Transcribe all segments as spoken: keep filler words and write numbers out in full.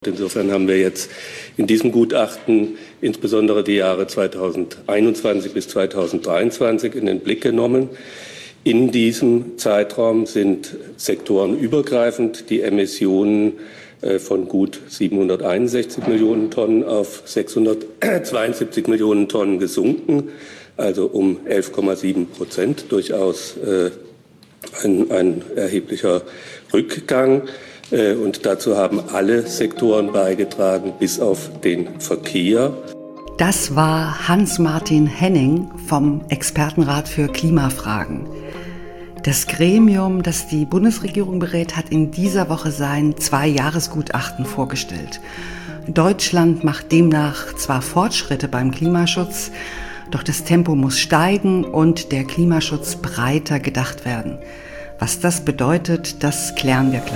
Insofern haben wir jetzt in diesem Gutachten insbesondere die Jahre zweitausendeinundzwanzig bis zweitausenddreiundzwanzig in den Blick genommen. In diesem Zeitraum sind sektorenübergreifend die Emissionen von gut siebenhunderteinundsechzig Millionen Tonnen auf sechshundertzweiundsiebzig Millionen Tonnen gesunken, also um elf Komma sieben Prozent, durchaus ein, ein erheblicher Rückgang. Und dazu haben alle Sektoren beigetragen, bis auf den Verkehr. Das war Hans-Martin Henning vom Expertenrat für Klimafragen. Das Gremium, das die Bundesregierung berät, hat in dieser Woche sein Zwei-Jahres-Gutachten vorgestellt. Deutschland macht demnach zwar Fortschritte beim Klimaschutz, doch das Tempo muss steigen und der Klimaschutz breiter gedacht werden. Was das bedeutet, das klären wir gleich.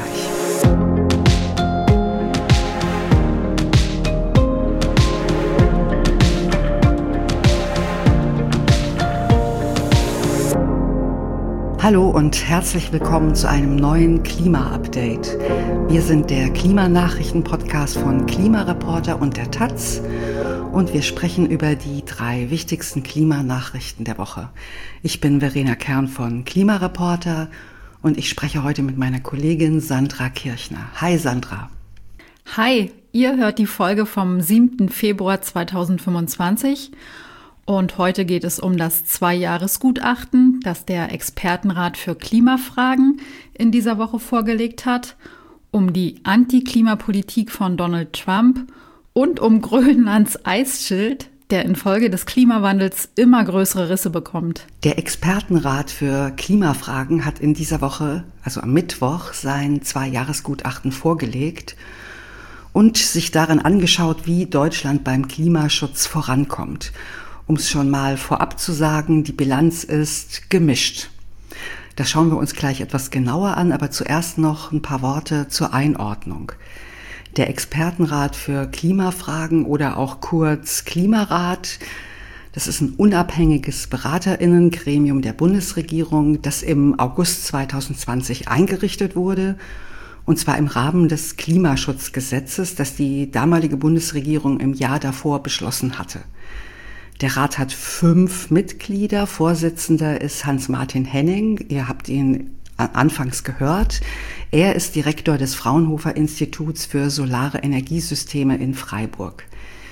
Hallo und herzlich willkommen zu einem neuen Klima-Update. Wir sind der Klimanachrichten-Podcast von Klimareporter und der Taz und wir sprechen über die drei wichtigsten Klimanachrichten der Woche. Ich bin Verena Kern von Klimareporter und ich spreche heute mit meiner Kollegin Sandra Kirchner. Hi Sandra. Hi, ihr hört die Folge vom siebten Februar zweitausendfünfundzwanzig. Und heute geht es um das Zwei-Jahres-Gutachten, das der Expertenrat für Klimafragen in dieser Woche vorgelegt hat, um die Anti-Klimapolitik von Donald Trump und um Grönlands Eisschild, der infolge des Klimawandels immer größere Risse bekommt. Der Expertenrat für Klimafragen hat in dieser Woche, also am Mittwoch, sein Zwei-Jahres-Gutachten vorgelegt und sich darin angeschaut, wie Deutschland beim Klimaschutz vorankommt. Um es schon mal vorab zu sagen, die Bilanz ist gemischt. Das schauen wir uns gleich etwas genauer an, aber zuerst noch ein paar Worte zur Einordnung. Der Expertenrat für Klimafragen oder auch kurz Klimarat, das ist ein unabhängiges BeraterInnengremium der Bundesregierung, das im August zweitausendzwanzig eingerichtet wurde, und zwar im Rahmen des Klimaschutzgesetzes, das die damalige Bundesregierung im Jahr davor beschlossen hatte. Der Rat hat fünf Mitglieder. Vorsitzender ist Hans-Martin Henning. Ihr habt ihn anfangs gehört. Er ist Direktor des Fraunhofer Instituts für solare Energiesysteme in Freiburg.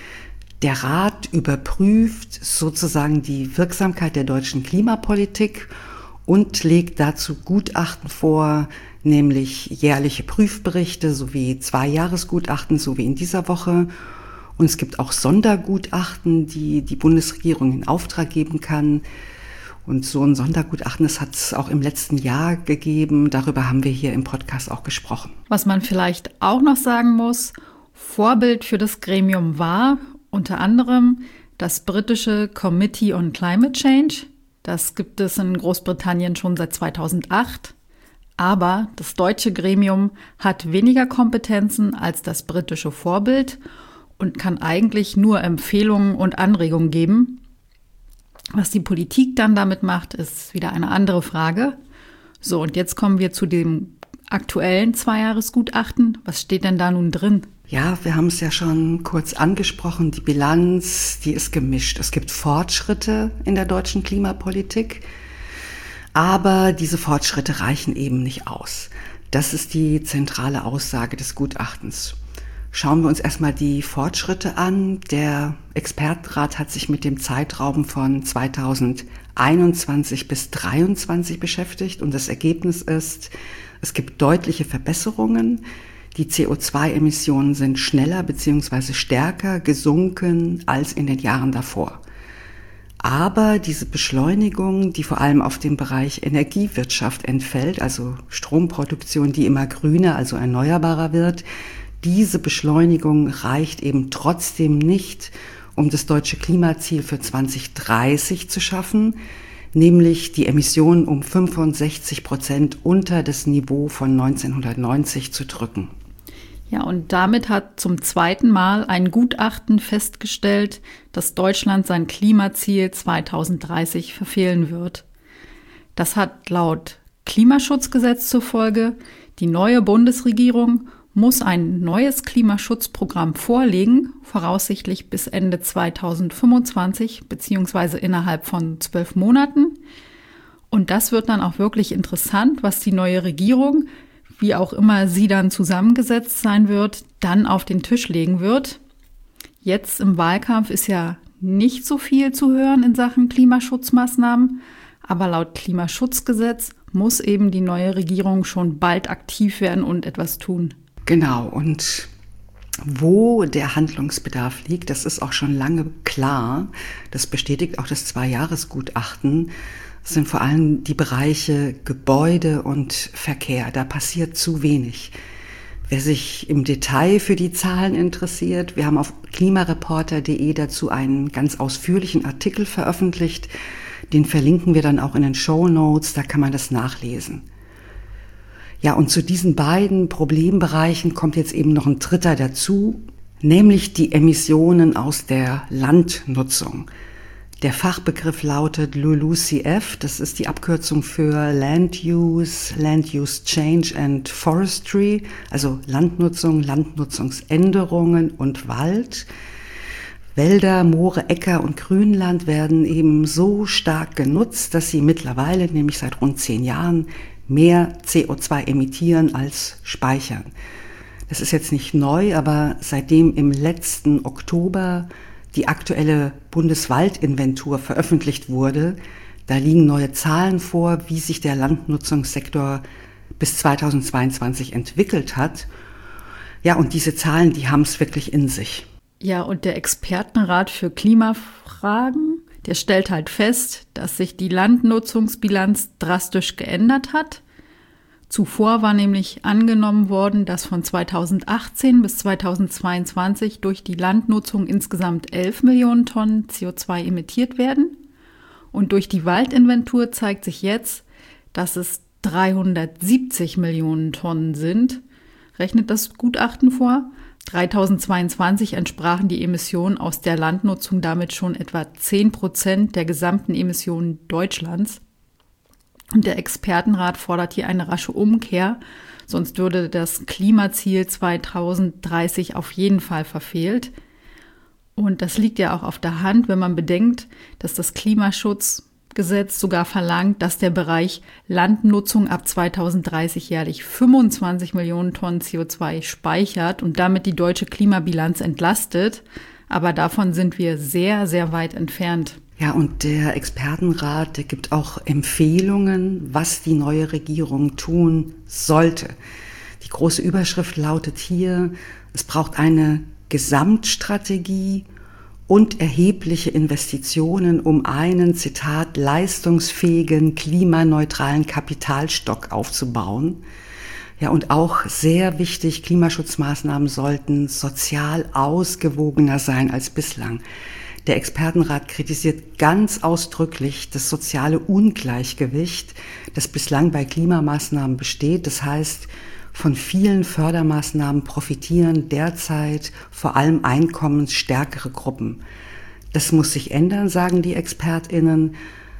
Der Rat überprüft sozusagen die Wirksamkeit der deutschen Klimapolitik und legt dazu Gutachten vor, nämlich jährliche Prüfberichte sowie Zwei-Jahres-Gutachten, so wie in dieser Woche. Und es gibt auch Sondergutachten, die die Bundesregierung in Auftrag geben kann. Und so ein Sondergutachten, das hat es auch im letzten Jahr gegeben. Darüber haben wir hier im Podcast auch gesprochen. Was man vielleicht auch noch sagen muss, Vorbild für das Gremium war unter anderem das britische Committee on Climate Change. Das gibt es in Großbritannien schon seit zweitausendacht. Aber das deutsche Gremium hat weniger Kompetenzen als das britische Vorbild und kann eigentlich nur Empfehlungen und Anregungen geben. Was die Politik dann damit macht, ist wieder eine andere Frage. So, und jetzt kommen wir zu dem aktuellen Zwei-Jahres-Gutachten. Was steht denn da nun drin? Ja, wir haben es ja schon kurz angesprochen. Die Bilanz, die ist gemischt. Es gibt Fortschritte in der deutschen Klimapolitik, aber diese Fortschritte reichen eben nicht aus. Das ist die zentrale Aussage des Gutachtens. Schauen wir uns erstmal die Fortschritte an. Der Expertenrat hat sich mit dem Zeitraum von zweitausendeinundzwanzig bis zweitausenddreiundzwanzig beschäftigt und das Ergebnis ist, es gibt deutliche Verbesserungen. Die C O zwei Emissionen sind schneller bzw. stärker gesunken als in den Jahren davor. Aber diese Beschleunigung, die vor allem auf den Bereich Energiewirtschaft entfällt, also Stromproduktion, die immer grüner, also erneuerbarer wird, diese Beschleunigung reicht eben trotzdem nicht, um das deutsche Klimaziel für zweitausenddreißig zu schaffen, nämlich die Emissionen um fünfundsechzig Prozent unter das Niveau von neunzehnhundertneunzig zu drücken. Ja, und damit hat zum zweiten Mal ein Gutachten festgestellt, dass Deutschland sein Klimaziel zweitausenddreißig verfehlen wird. Das hat laut Klimaschutzgesetz zur Folge, die neue Bundesregierung muss ein neues Klimaschutzprogramm vorlegen, voraussichtlich bis Ende zweitausendfünfundzwanzig beziehungsweise innerhalb von zwölf Monaten. Und das wird dann auch wirklich interessant, was die neue Regierung, wie auch immer sie dann zusammengesetzt sein wird, dann auf den Tisch legen wird. Jetzt im Wahlkampf ist ja nicht so viel zu hören in Sachen Klimaschutzmaßnahmen, aber laut Klimaschutzgesetz muss eben die neue Regierung schon bald aktiv werden und etwas tun. Genau, und wo der Handlungsbedarf liegt, das ist auch schon lange klar. Das bestätigt auch das Zwei-Jahres-Gutachten. Das sind vor allem die Bereiche Gebäude und Verkehr. Da passiert zu wenig. Wer sich im Detail für die Zahlen interessiert, wir haben auf klimareporter punkt de dazu einen ganz ausführlichen Artikel veröffentlicht. Den verlinken wir dann auch in den Shownotes, da kann man das nachlesen. Ja, und zu diesen beiden Problembereichen kommt jetzt eben noch ein dritter dazu, nämlich die Emissionen aus der Landnutzung. Der Fachbegriff lautet L U L U C F, das ist die Abkürzung für Land Use, Land Use Change and Forestry, also Landnutzung, Landnutzungsänderungen und Wald. Wälder, Moore, Äcker und Grünland werden eben so stark genutzt, dass sie mittlerweile, nämlich seit rund zehn Jahren, mehr C O zwei emittieren als speichern. Das ist jetzt nicht neu, aber seitdem im letzten Oktober die aktuelle Bundeswaldinventur veröffentlicht wurde, da liegen neue Zahlen vor, wie sich der Landnutzungssektor bis zweitausendzweiundzwanzig entwickelt hat. Ja, und diese Zahlen, die haben es wirklich in sich. Ja, und der Expertenrat für Klimafragen, der stellt halt fest, dass sich die Landnutzungsbilanz drastisch geändert hat. Zuvor war nämlich angenommen worden, dass von zweitausendachtzehn bis zweitausendzweiundzwanzig durch die Landnutzung insgesamt elf Millionen Tonnen C O zwei emittiert werden. Und durch die Waldinventur zeigt sich jetzt, dass es dreihundertsiebzig Millionen Tonnen sind, rechnet das Gutachten vor. zweitausendzweiundzwanzig entsprachen die Emissionen aus der Landnutzung damit schon etwa zehn Prozent der gesamten Emissionen Deutschlands. Und der Expertenrat fordert hier eine rasche Umkehr, sonst würde das Klimaziel zweitausenddreißig auf jeden Fall verfehlt. Und das liegt ja auch auf der Hand, wenn man bedenkt, dass das Klimaschutzgesetz sogar verlangt, dass der Bereich Landnutzung ab zweitausenddreißig jährlich fünfundzwanzig Millionen Tonnen C O zwei speichert und damit die deutsche Klimabilanz entlastet. Aber davon sind wir sehr, sehr weit entfernt. Ja, und der Expertenrat, der gibt auch Empfehlungen, was die neue Regierung tun sollte. Die große Überschrift lautet hier, es braucht eine Gesamtstrategie und erhebliche Investitionen, um einen, Zitat, leistungsfähigen, klimaneutralen Kapitalstock aufzubauen. Ja, und auch sehr wichtig, Klimaschutzmaßnahmen sollten sozial ausgewogener sein als bislang. Der Expertenrat kritisiert ganz ausdrücklich das soziale Ungleichgewicht, das bislang bei Klimamaßnahmen besteht. Das heißt, von vielen Fördermaßnahmen profitieren derzeit vor allem einkommensstärkere Gruppen. Das muss sich ändern, sagen die ExpertInnen,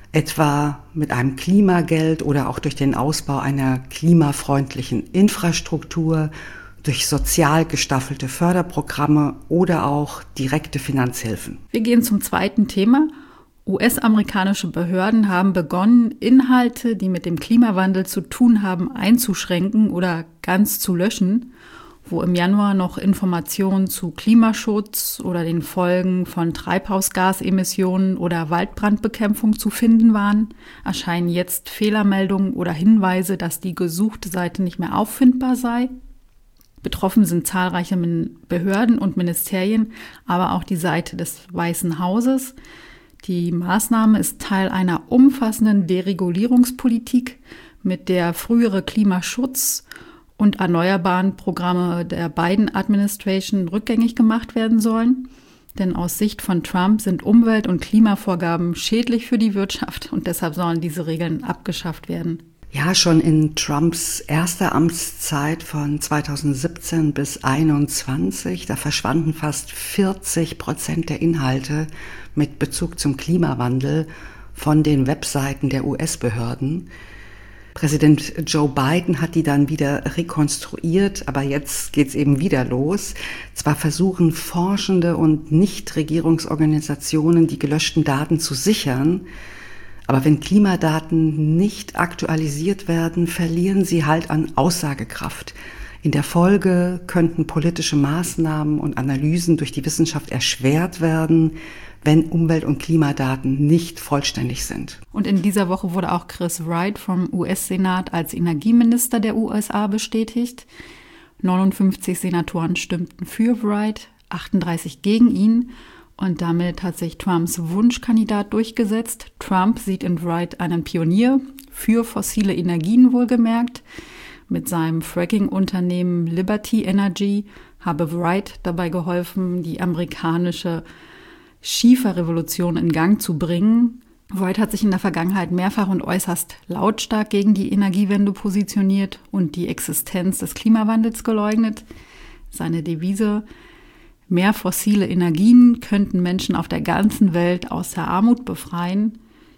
etwa mit einem Klimageld oder auch durch den Ausbau einer klimafreundlichen Infrastruktur, durch sozial gestaffelte Förderprogramme oder auch direkte Finanzhilfen. Wir gehen zum zweiten Thema. U S-amerikanische Behörden haben begonnen, Inhalte, die mit dem Klimawandel zu tun haben, einzuschränken oder ganz zu löschen. Wo im Januar noch Informationen zu Klimaschutz oder den Folgen von Treibhausgasemissionen oder Waldbrandbekämpfung zu finden waren, erscheinen jetzt Fehlermeldungen oder Hinweise, dass die gesuchte Seite nicht mehr auffindbar sei. Betroffen sind zahlreiche Behörden und Ministerien, aber auch die Seite des Weißen Hauses. Die Maßnahme ist Teil einer umfassenden Deregulierungspolitik, mit der frühere Klimaschutz- und erneuerbaren Programme der Biden-Administration rückgängig gemacht werden sollen. Denn aus Sicht von Trump sind Umwelt- und Klimavorgaben schädlich für die Wirtschaft und deshalb sollen diese Regeln abgeschafft werden. Ja, schon in Trumps erster Amtszeit von zweitausendsiebzehn bis zweitausendeinundzwanzig, da verschwanden fast vierzig Prozent der Inhalte mit Bezug zum Klimawandel von den Webseiten der U S-Behörden. Präsident Joe Biden hat die dann wieder rekonstruiert, aber jetzt geht's eben wieder los. Zwar versuchen Forschende und Nichtregierungsorganisationen, die gelöschten Daten zu sichern, aber wenn Klimadaten nicht aktualisiert werden, verlieren sie halt an Aussagekraft. In der Folge könnten politische Maßnahmen und Analysen durch die Wissenschaft erschwert werden, wenn Umwelt- und Klimadaten nicht vollständig sind. Und in dieser Woche wurde auch Chris Wright vom U S-Senat als Energieminister der U S A bestätigt. neunundfünfzig Senatoren stimmten für Wright, achtunddreißig gegen ihn. Und damit hat sich Trumps Wunschkandidat durchgesetzt. Trump sieht in Wright einen Pionier für fossile Energien wohlgemerkt. Mit seinem Fracking-Unternehmen Liberty Energy habe Wright dabei geholfen, die amerikanische Schieferrevolution in Gang zu bringen. Wright hat sich in der Vergangenheit mehrfach und äußerst lautstark gegen die Energiewende positioniert und die Existenz des Klimawandels geleugnet. Seine Devise: Mehr fossile Energien könnten Menschen auf der ganzen Welt aus der Armut befreien.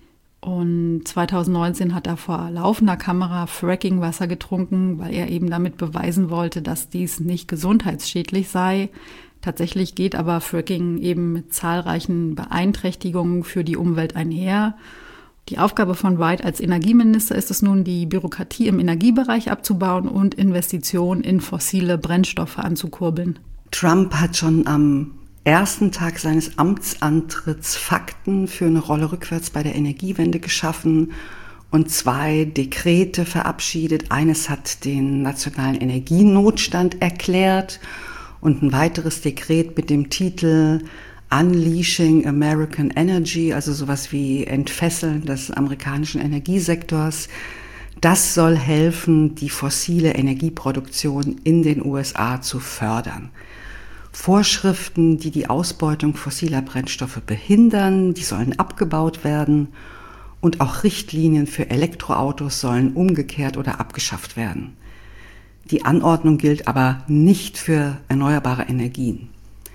Und zweitausendneunzehn hat er vor laufender Kamera Fracking-Wasser getrunken, weil er eben damit beweisen wollte, dass dies nicht gesundheitsschädlich sei. Tatsächlich geht aber Fracking eben mit zahlreichen Beeinträchtigungen für die Umwelt einher. Die Aufgabe von Wright als Energieminister ist es nun, die Bürokratie im Energiebereich abzubauen und Investitionen in fossile Brennstoffe anzukurbeln. Trump hat schon am ersten Tag seines Amtsantritts Fakten für eine Rolle rückwärts bei der Energiewende geschaffen und zwei Dekrete verabschiedet. Eines hat den nationalen Energienotstand erklärt und ein weiteres Dekret mit dem Titel Unleashing American Energy, also sowas wie Entfesseln des amerikanischen Energiesektors. Das soll helfen, die fossile Energieproduktion in den U S A zu fördern. Vorschriften, die die Ausbeutung fossiler Brennstoffe behindern, die sollen abgebaut werden und auch Richtlinien für Elektroautos sollen umgekehrt oder abgeschafft werden. Die Anordnung gilt aber nicht für erneuerbare Energien.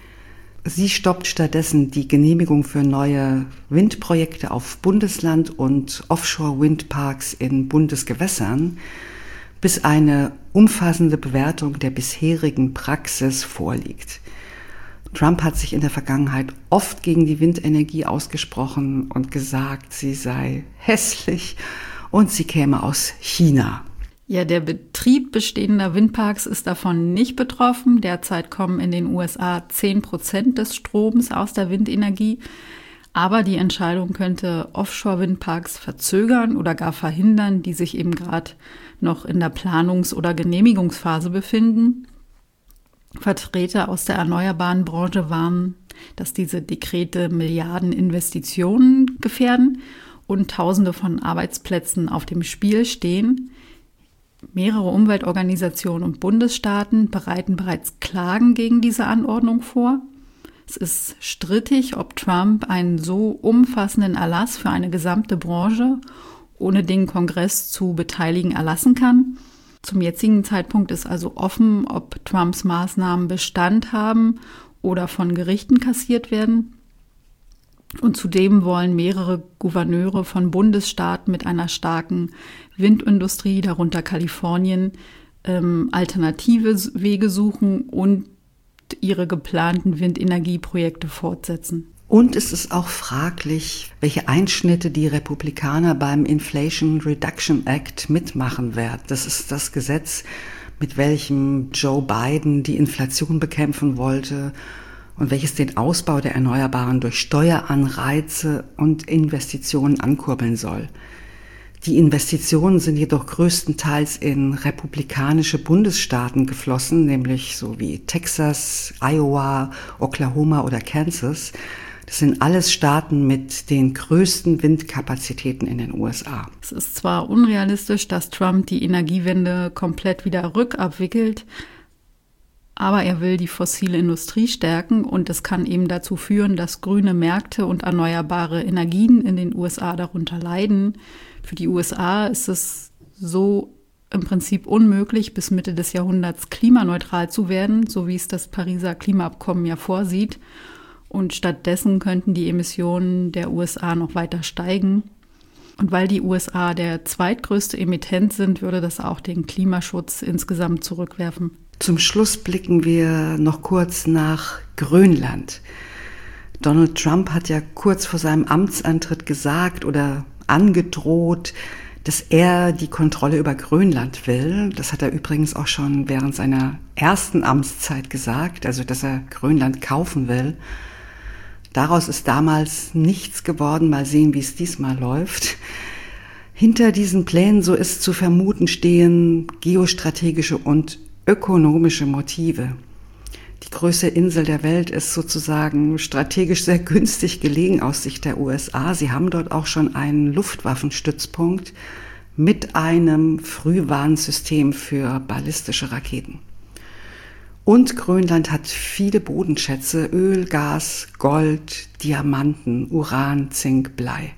Sie stoppt stattdessen die Genehmigung für neue Windprojekte auf Bundesland und Offshore-Windparks in Bundesgewässern, bis eine umfassende Bewertung der bisherigen Praxis vorliegt. Trump hat sich in der Vergangenheit oft gegen die Windenergie ausgesprochen und gesagt, sie sei hässlich und sie käme aus China. Ja, der Betrieb bestehender Windparks ist davon nicht betroffen. Derzeit kommen in den U S A zehn Prozent des Stroms aus der Windenergie. Aber die Entscheidung könnte Offshore-Windparks verzögern oder gar verhindern, die sich eben gerade noch in der Planungs- oder Genehmigungsphase befinden. Vertreter aus der erneuerbaren Branche warnen, dass diese Dekrete Milliarden Investitionen gefährden und Tausende von Arbeitsplätzen auf dem Spiel stehen. Mehrere Umweltorganisationen und Bundesstaaten bereiten bereits Klagen gegen diese Anordnung vor. Es ist strittig, ob Trump einen so umfassenden Erlass für eine gesamte Branche ohne den Kongress zu beteiligen erlassen kann. Zum jetzigen Zeitpunkt ist also offen, ob Trumps Maßnahmen Bestand haben oder von Gerichten kassiert werden. Und zudem wollen mehrere Gouverneure von Bundesstaaten mit einer starken Windindustrie, darunter Kalifornien, ähm, alternative Wege suchen und ihre geplanten Windenergieprojekte fortsetzen. Und es ist auch fraglich, welche Einschnitte die Republikaner beim Inflation Reduction Act mitmachen werden. Das ist das Gesetz, mit welchem Joe Biden die Inflation bekämpfen wollte und welches den Ausbau der Erneuerbaren durch Steueranreize und Investitionen ankurbeln soll. Die Investitionen sind jedoch größtenteils in republikanische Bundesstaaten geflossen, nämlich so wie Texas, Iowa, Oklahoma oder Kansas. Das sind alles Staaten mit den größten Windkapazitäten in den U S A. Es ist zwar unrealistisch, dass Trump die Energiewende komplett wieder rückabwickelt, aber er will die fossile Industrie stärken und es kann eben dazu führen, dass grüne Märkte und erneuerbare Energien in den U S A darunter leiden. Für die U S A ist es so im Prinzip unmöglich, bis Mitte des Jahrhunderts klimaneutral zu werden, so wie es das Pariser Klimaabkommen ja vorsieht. Und stattdessen könnten die Emissionen der U S A noch weiter steigen. Und weil die U S A der zweitgrößte Emittent sind, würde das auch den Klimaschutz insgesamt zurückwerfen. Zum Schluss blicken wir noch kurz nach Grönland. Donald Trump hat ja kurz vor seinem Amtsantritt gesagt oder angedroht, dass er die Kontrolle über Grönland will. Das hat er übrigens auch schon während seiner ersten Amtszeit gesagt, also dass er Grönland kaufen will. Daraus ist damals nichts geworden. Mal sehen, wie es diesmal läuft. Hinter diesen Plänen, so ist zu vermuten, stehen geostrategische und ökonomische Motive. Die größte Insel der Welt ist sozusagen strategisch sehr günstig gelegen aus Sicht der U S A. Sie haben dort auch schon einen Luftwaffenstützpunkt mit einem Frühwarnsystem für ballistische Raketen. Und Grönland hat viele Bodenschätze, Öl, Gas, Gold, Diamanten, Uran, Zink, Blei.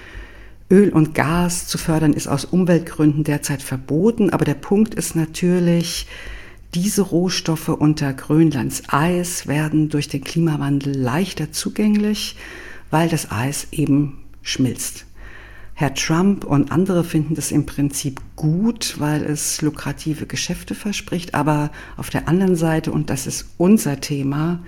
Öl und Gas zu fördern ist aus Umweltgründen derzeit verboten, aber der Punkt ist natürlich, diese Rohstoffe unter Grönlands Eis werden durch den Klimawandel leichter zugänglich, weil das Eis eben schmilzt. Herr Trump und andere finden das im Prinzip gut, weil es lukrative Geschäfte verspricht, aber auf der anderen Seite, und das ist unser Thema,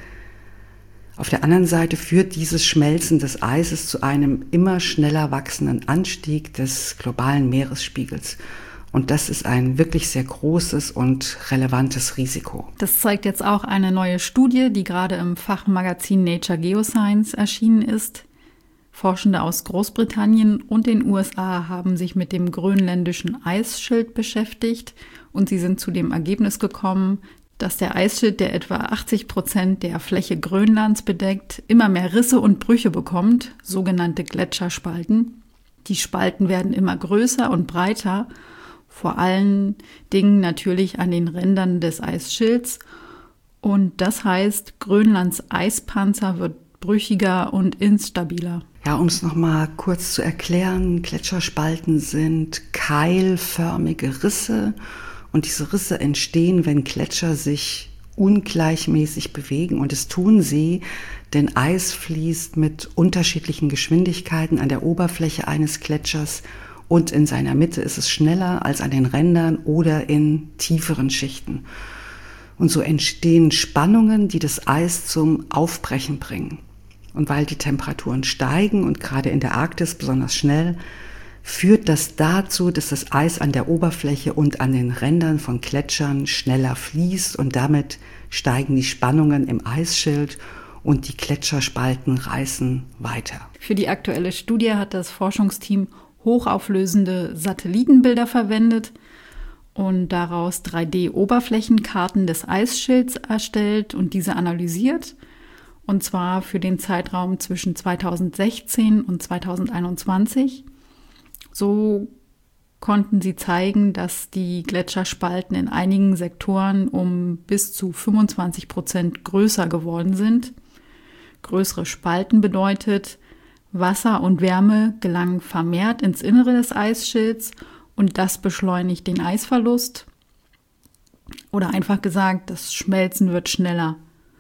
auf der anderen Seite führt dieses Schmelzen des Eises zu einem immer schneller wachsenden Anstieg des globalen Meeresspiegels. Und das ist ein wirklich sehr großes und relevantes Risiko. Das zeigt jetzt auch eine neue Studie, die gerade im Fachmagazin Nature Geoscience erschienen ist. Forschende aus Großbritannien und den U S A haben sich mit dem grönländischen Eisschild beschäftigt und sie sind zu dem Ergebnis gekommen, dass der Eisschild, der etwa achtzig Prozent der Fläche Grönlands bedeckt, immer mehr Risse und Brüche bekommt, sogenannte Gletscherspalten. Die Spalten werden immer größer und breiter, vor allen Dingen natürlich an den Rändern des Eisschilds. Und das heißt, Grönlands Eispanzer wird brüchiger und instabiler. Ja, um es nochmal kurz zu erklären, Gletscherspalten sind keilförmige Risse und diese Risse entstehen, wenn Gletscher sich ungleichmäßig bewegen und es tun sie, denn Eis fließt mit unterschiedlichen Geschwindigkeiten an der Oberfläche eines Gletschers und in seiner Mitte ist es schneller als an den Rändern oder in tieferen Schichten. Und so entstehen Spannungen, die das Eis zum Aufbrechen bringen. Und weil die Temperaturen steigen und gerade in der Arktis besonders schnell, führt das dazu, dass das Eis an der Oberfläche und an den Rändern von Gletschern schneller fließt und damit steigen die Spannungen im Eisschild und die Gletscherspalten reißen weiter. Für die aktuelle Studie hat das Forschungsteam hochauflösende Satellitenbilder verwendet und daraus drei D Oberflächenkarten des Eisschilds erstellt und diese analysiert. Und zwar für den Zeitraum zwischen zweitausendsechzehn und zweitausendeinundzwanzig. So konnten sie zeigen, dass die Gletscherspalten in einigen Sektoren um bis zu fünfundzwanzig Prozent größer geworden sind. Größere Spalten bedeutet, Wasser und Wärme gelangen vermehrt ins Innere des Eisschilds und das beschleunigt den Eisverlust. Oder einfach gesagt, das Schmelzen wird schneller.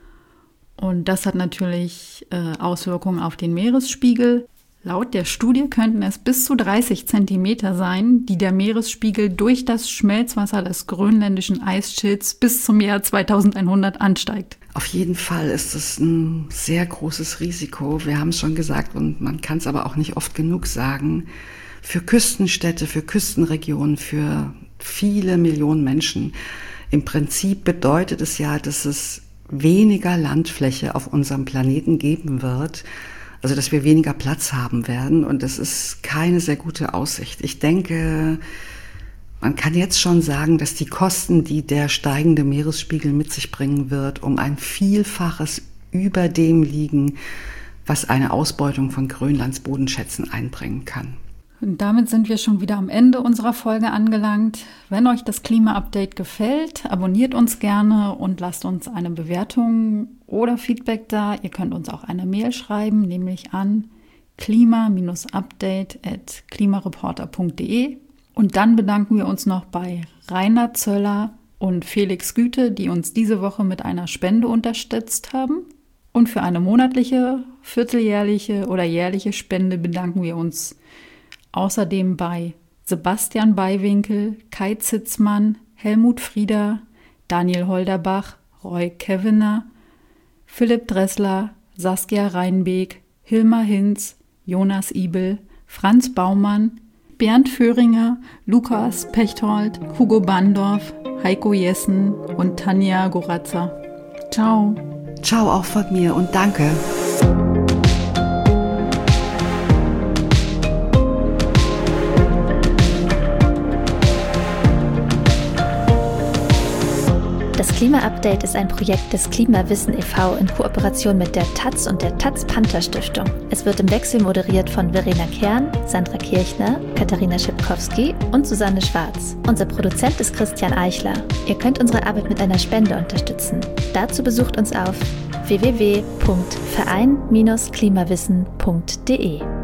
Und das hat natürlich äh, Auswirkungen auf den Meeresspiegel. Laut der Studie könnten es bis zu dreißig Zentimeter sein, die der Meeresspiegel durch das Schmelzwasser des grönländischen Eisschilds bis zum Jahr zweitausendeinhundert ansteigt. Auf jeden Fall ist es ein sehr großes Risiko. Wir haben es schon gesagt und man kann es aber auch nicht oft genug sagen. Für Küstenstädte, für Küstenregionen, für viele Millionen Menschen. Im Prinzip bedeutet es ja, dass es weniger Landfläche auf unserem Planeten geben wird, also dass wir weniger Platz haben werden und das ist keine sehr gute Aussicht. Ich denke, man kann jetzt schon sagen, dass die Kosten, die der steigende Meeresspiegel mit sich bringen wird, um ein Vielfaches über dem liegen, was eine Ausbeutung von Grönlands Bodenschätzen einbringen kann. Und damit sind wir schon wieder am Ende unserer Folge angelangt. Wenn euch das Klima-Update gefällt, abonniert uns gerne und lasst uns eine Bewertung oder Feedback da. Ihr könnt uns auch eine Mail schreiben, nämlich an klima update at klimareporter punkt de. Und dann bedanken wir uns noch bei Rainer Zöller und Felix Güte, die uns diese Woche mit einer Spende unterstützt haben. Und für eine monatliche, vierteljährliche oder jährliche Spende bedanken wir uns außerdem bei Sebastian Beiwinkel, Kai Zitzmann, Helmut Frieder, Daniel Holderbach, Roy Kevener, Philipp Dressler, Saskia Reinbeek, Hilmar Hinz, Jonas Ibel, Franz Baumann, Bernd Föhringer, Lukas Pechtold, Hugo Bandorf, Heiko Jessen und Tanja Gorazza. Ciao. Ciao auch von mir und danke. Das Klima-Update ist ein Projekt des Klimawissen e V in Kooperation mit der Taz und der Taz-Panther-Stiftung. Es wird im Wechsel moderiert von Verena Kern, Sandra Kirchner, Katharina Schipkowski und Susanne Schwarz. Unser Produzent ist Christian Eichler. Ihr könnt unsere Arbeit mit einer Spende unterstützen. Dazu besucht uns auf w w w punkt verein Bindestrich klimawissen punkt d e.